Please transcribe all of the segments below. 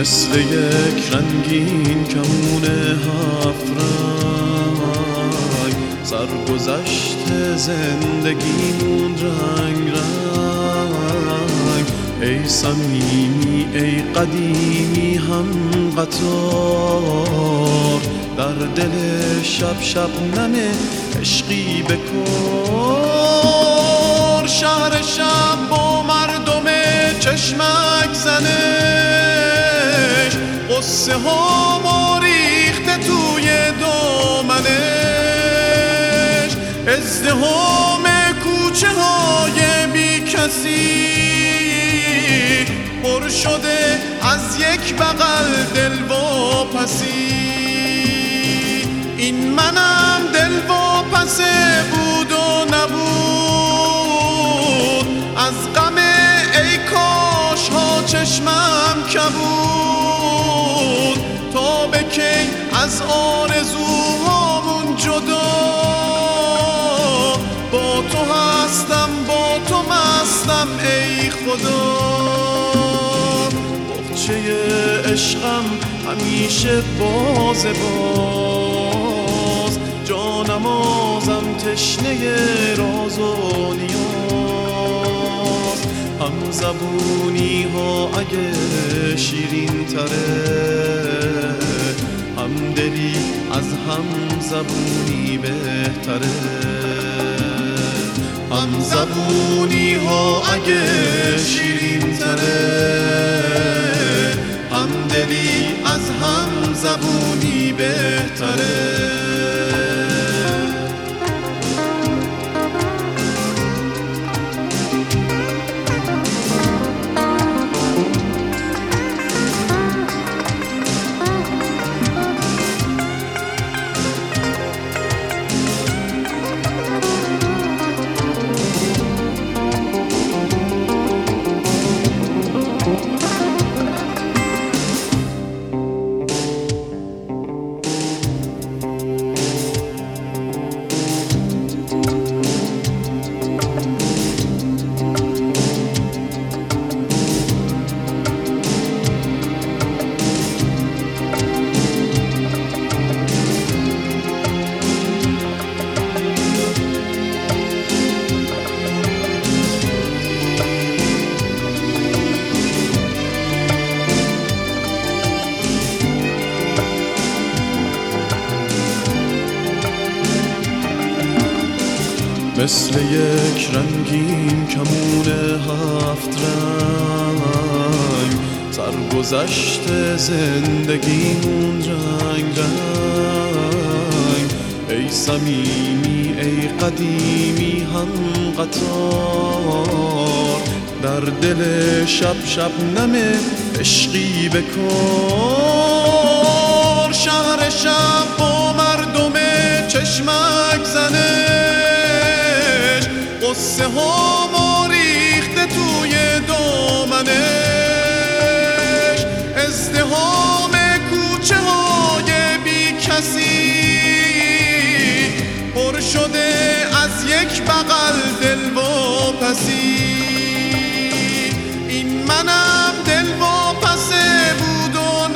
مثل یک رنگین کمون هفت رنگ سرگذشت زندگیمون رنگ رنگ. ای صمیمی ای قدیمی هم قطار، در دل شب شبنم عشقی بکار. شهر شب با مردم چشمک زنش، قصه ها ما ریخته توی دامنش. ازدحام کوچه های بی کسی پر شده از یک بغل دلواپسی. این منم دلواپس بود و نبود، از غم ای کاش ها چشمم کبود. تا به کی از آرزوهامون جدا، با تو هستم با تو مستم ای خدا. بغچه عشقم همیشه باز باز، جانمازم تشنه راز و نیاز. هم زبونی ها اگه شیرین تره، هم دلی از هم زبونی بهتره. هم زبونی ها اگه شیرین تره، هم دلی از هم زبونی بهتره. مثل یک رنگین کمون هفت رنگ سرگذشت زندگیمون رنگ رنگ. ای صمیمی ای قدیمی هم قطار، در دل شب شبنم عشقی بکار. شهر شب با مردم چشمک زنش، قصه ها ما ریخته توی دامنش. ازدحام کوچه های بی کسی پر شده از یک بغل دلواپسی. این منم دلواپس بود و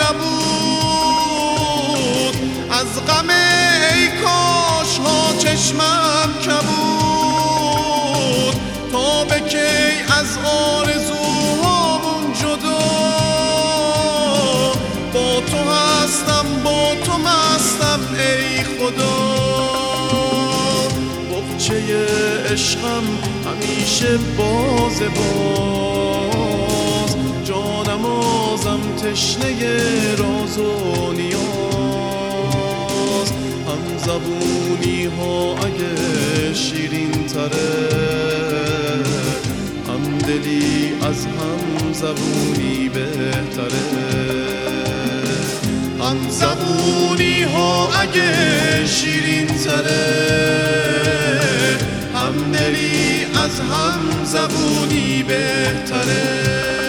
نبود، از غم ای کاش ها چشمم کبود. تا به کی از آرزوهامون جدا، با تو هستم با تو مستم ای خدا. بغچه عشقم همیشه باز باز، جانمازم تشنه راز و نیاز. هم زبونی ها اگه شیرین تره، هم دلی از هم زبونی بهتره. هم زبونی ها اگه شیرین تره، هم دلی از هم زبونی بهتره.